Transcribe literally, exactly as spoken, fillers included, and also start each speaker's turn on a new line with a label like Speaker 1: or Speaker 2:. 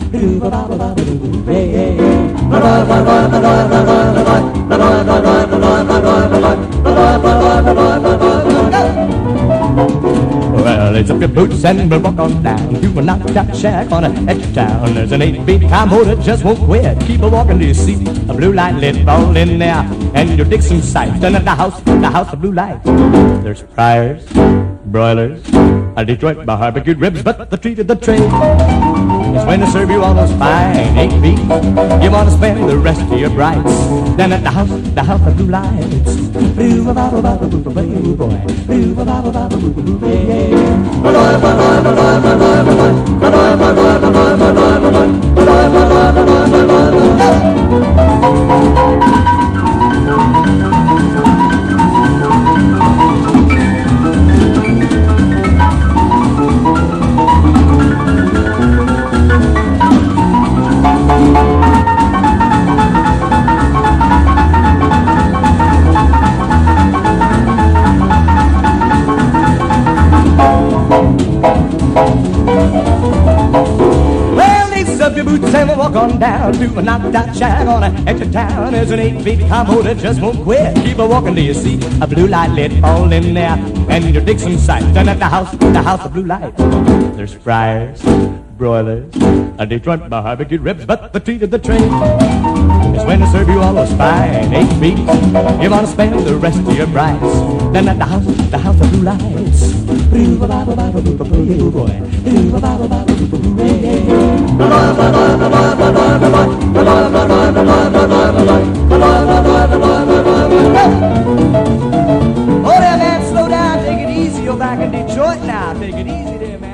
Speaker 1: Well, lace up your boots and we'll walk on down to a knocked-out shack on the edge of town. There's an eight-beat combo that just won't quit. Keep a walking till you see a blue light lit all in there, and your Dixon sight. And at the house, the house of blue lights, there's fryers, broilers, a Detroit barbecued ribs, but the treat of the trade is when they serve you all those fine eight beats. You want to spend the rest of your brights down at the house, the house of blue lights. Blue ba ba ba ba ba ba blue boy. Blue ba ba ba ba ba blue boy. Well, lace up your boots and we'll walk on down to a knocked-out shack on the edge of town. There's an eight-beat combo that just won't quit. Keep a walking till you see a blue light lit all in there, and your Dixon sight. And at the house, the house of blue lights, there's fryers, broilers, a Detroit barbecued ribs, but the treat of the trade is when they serve you all those fine eight beats. You want to spend the rest of your brights then at the house, the house of blue lights. Blue ba ba ba ba ba blue boy. Blue ba ba ba ba blue Oh, there, man, slow down, take it easy. You're back in Detroit now. Take it easy there, man.